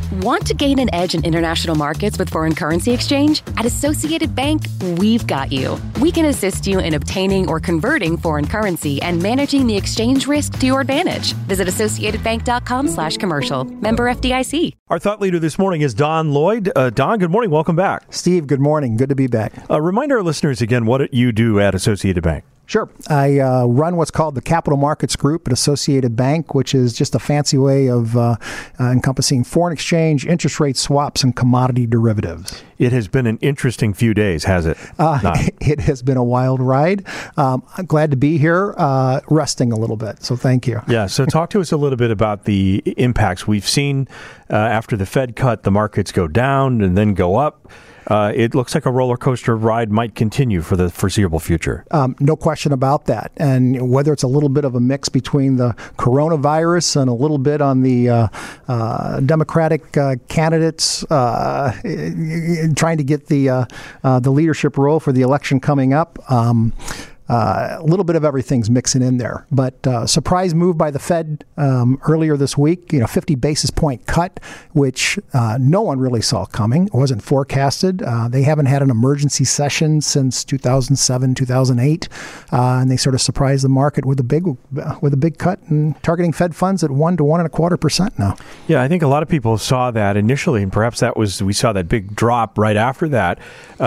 Want to gain an edge in international markets with foreign currency exchange? At Associated Bank, we've got you. We can assist you in obtaining or converting foreign currency and managing the exchange risk to your advantage. Visit associatedbank.com/commercial. Member FDIC. Our thought leader this morning is Don Lloyd. Don, good morning. Welcome back. Steve, good morning. Good to be back. Remind our listeners again what you do at Associated Bank. Sure. I run what's called the Capital Markets Group at Associated Bank, which is just a fancy way of encompassing foreign exchange, interest rate swaps, and commodity derivatives. It has been an interesting few days, has it? It has been a wild ride. I'm glad to be here, resting a little bit. So thank you. Yeah. So talk to us a little bit about the impacts we've seen after the Fed cut. The markets go down and then go up. It looks like a roller coaster ride might continue for the foreseeable future. No question about that. And whether it's a little bit of a mix between the coronavirus and a little bit on the Democratic candidates trying to get the leadership role for the election coming up. A little bit of everything's mixing in there. But surprise move by the Fed earlier this week, 50 basis point cut, which no one really saw coming. It wasn't forecasted. They haven't had an emergency session since 2007, 2008. And they sort of surprised the market with a big cut and targeting Fed funds at 1 to 1.25% now. Yeah, I think a lot of people saw that initially, and perhaps we saw that big drop right after that.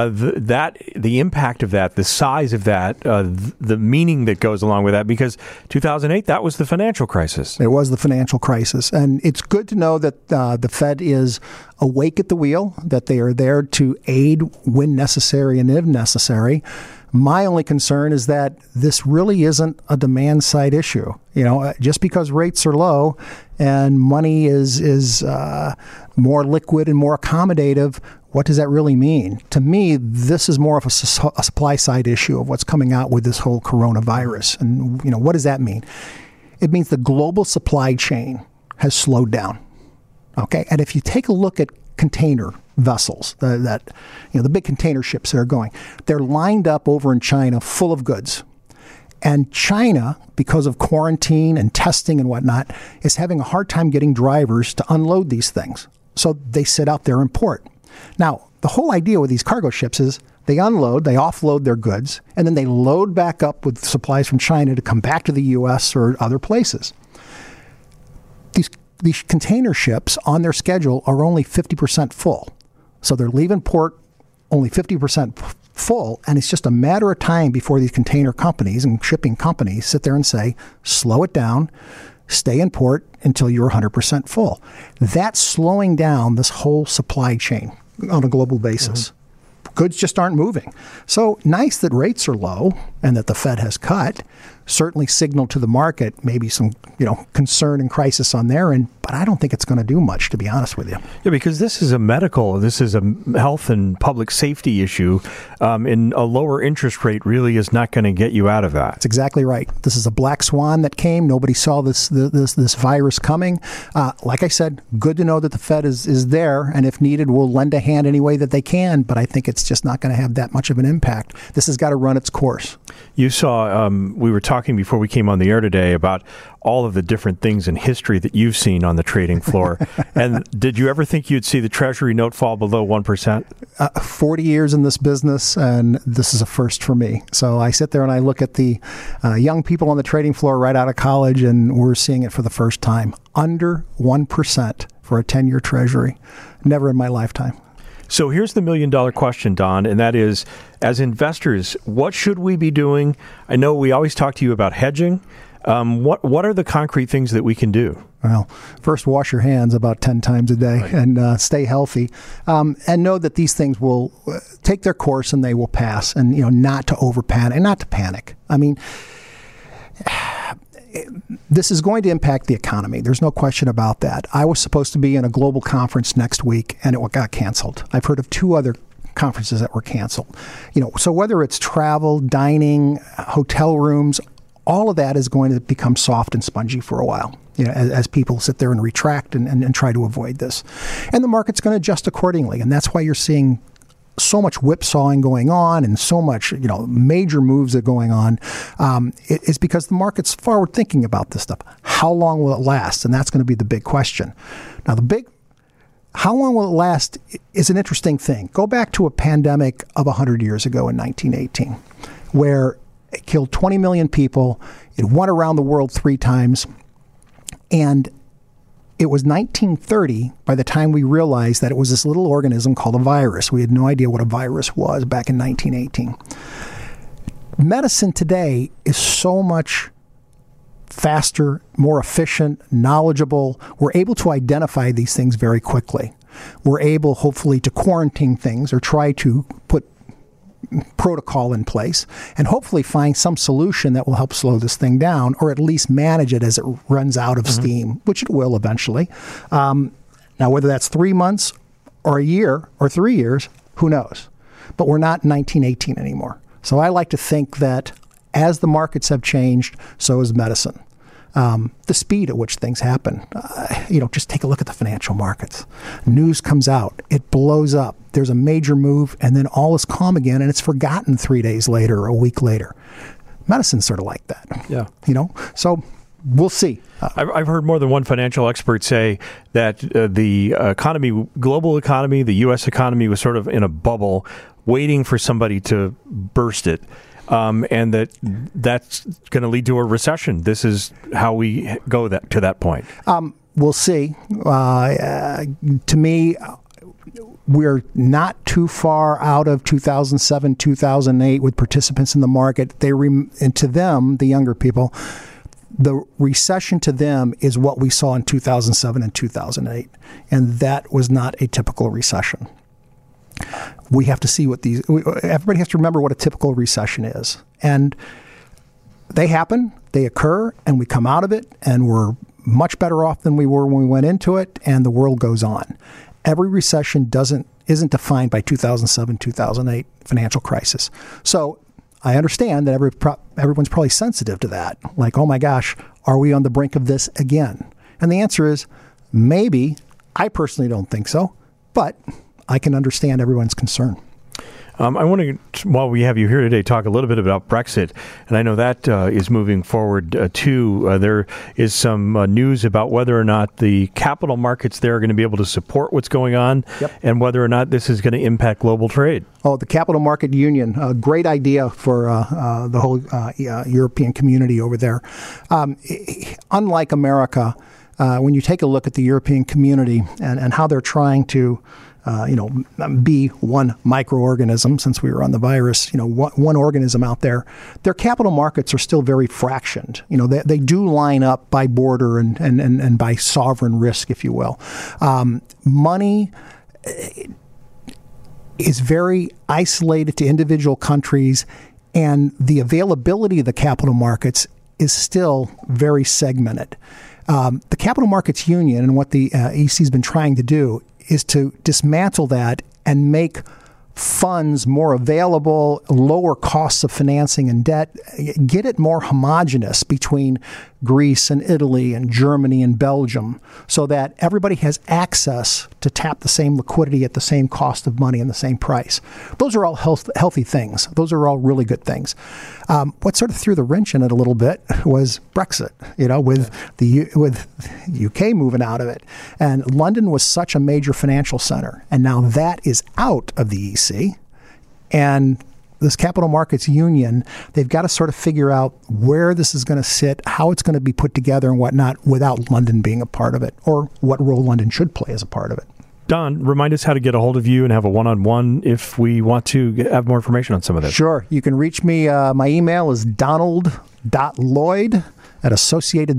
The impact of that, the size of that, the meaning that goes along with that, because 2008, that was the financial crisis. It was the financial crisis. And it's good to know that the Fed is awake at the wheel, that they are there to aid when necessary and if necessary. My only concern is that this really isn't a demand side issue. Just because rates are low and money is more liquid and more accommodative, what does that really mean? To me, this is more of a supply side issue of what's coming out with this whole coronavirus. And, what does that mean? It means the global supply chain has slowed down. Okay. And if you take a look at container vessels, the big container ships that are going, they're lined up over in China full of goods. And China, because of quarantine and testing and whatnot, is having a hard time getting drivers to unload these things. So they sit out there and port. Now, the whole idea with these cargo ships is they unload, they offload their goods, and then they load back up with supplies from China to come back to the U.S. or other places. These container ships on their schedule are only 50% full. So they're leaving port only 50% full, and it's just a matter of time before these container companies and shipping companies sit there and say, slow it down, stay in port until you're 100% full. That's slowing down this whole supply chain on a global basis. Mm-hmm. Goods just aren't moving. So nice that rates are low and that the Fed has cut. Certainly signaled to the market maybe some concern and crisis on their end, but I don't think it's going to do much, to be honest with you. Yeah, because this is a health and public safety issue, and a lower interest rate really is not going to get you out of that. That's exactly right. This is a black swan that came. Nobody saw this virus coming. Like I said, good to know that the Fed is there, and if needed, will lend a hand any way that they can, but I think it's just not going to have that much of an impact. This has got to run its course. You saw, we were talking before we came on the air today about all of the different things in history that you've seen on the trading floor. And did you ever think you'd see the Treasury note fall below 1%? 40 years in this business, and this is a first for me. So I sit there and I look at the young people on the trading floor right out of college, and we're seeing it for the first time. Under 1% for a 10-year Treasury. Never in my lifetime. So here's the $1 million question, Don, and that is, as investors, what should we be doing? I know we always talk to you about hedging. What are the concrete things that we can do? Well, first, wash your hands about 10 times a day, right, and stay healthy, and know that these things will take their course and they will pass, and not to over-panic and not to panic. I mean, this is going to impact the economy. There's no question about that. I was supposed to be in a global conference next week, and it got canceled. I've heard of 2 other conferences that were canceled. So whether it's travel, dining, hotel rooms, all of that is going to become soft and spongy for a while, as people sit there and retract and try to avoid this. And the market's going to adjust accordingly. And that's why you're seeing so much whipsawing going on and so much, major moves that are going on. It's because the market's forward thinking about this stuff. How long will it last? And that's going to be the big question. Now, the how long will it last is an interesting thing. Go back to a pandemic of 100 years ago in 1918, where it killed 20 million people. It went around the world 3 times. And it was 1930 by the time we realized that it was this little organism called a virus. We had no idea what a virus was back in 1918. Medicine today is so much faster, more efficient, knowledgeable. We're able to identify these things very quickly. We're able, hopefully, to quarantine things or try to put protocol in place and hopefully find some solution that will help slow this thing down or at least manage it as it runs out of steam, which it will eventually. Now, whether that's 3 months or a year or 3 years, who knows? But we're not in 1918 anymore. So I like to think that as the markets have changed, so has medicine. The speed at which things happen. Just take a look at the financial markets. News comes out. It blows up. There's a major move, and then all is calm again, and it's forgotten 3 days later or a week later. Medicine's sort of like that. Yeah. So we'll see. I've heard more than one financial expert say that the global economy, the U.S. economy was sort of in a bubble waiting for somebody to burst it. And that's going to lead to a recession. This is how we go to that point. We'll see. To me, we're not too far out of 2007, 2008 with participants in the market. And to them, the younger people, the recession to them is what we saw in 2007 and 2008. And that was not a typical recession. We have to see everybody has to remember what a typical recession is. And they happen, they occur, and we come out of it, and we're much better off than we were when we went into it, and the world goes on. Every recession isn't defined by 2007, 2008 financial crisis. So I understand that everyone's probably sensitive to that. Like, oh my gosh, are we on the brink of this again? And the answer is maybe. I personally don't think so, but I can understand everyone's concern. I want to, while we have you here today, talk a little bit about Brexit. And I know that is moving forward, too. There is some news about whether or not the capital markets there are going to be able to support what's going on, and whether or not this is going to impact global trade. Oh, the Capital Market Union, a great idea for the whole European community over there. Unlike America, when you take a look at the European community and how they're trying to be one microorganism, since we were on the virus, one organism out there, their capital markets are still very fractioned. They do line up by border and by sovereign risk, if you will. Money is very isolated to individual countries, and the availability of the capital markets is still very segmented. The Capital Markets Union and what the EC has been trying to do is to dismantle that and make funds more available, lower costs of financing and debt, get it more homogenous between Greece and Italy and Germany and Belgium, so that everybody has access to tap the same liquidity at the same cost of money and the same price. Those are all healthy things. Those are all really good things. What sort of threw the wrench in it a little bit was Brexit, with UK moving out of it. And London was such a major financial center, and now that is out of the EC. And this Capital Markets Union, they've got to sort of figure out where this is going to sit, how it's going to be put together and whatnot without London being a part of it, or what role London should play as a part of it. Don, remind us how to get a hold of you and have a one-on-one if we want to have more information on some of this. Sure. You can reach me. My email is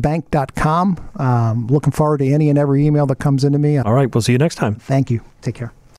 donald.lloyd@associatedbank.com. Looking forward to any and every email that comes into me. All right. We'll see you next time. Thank you. Take care.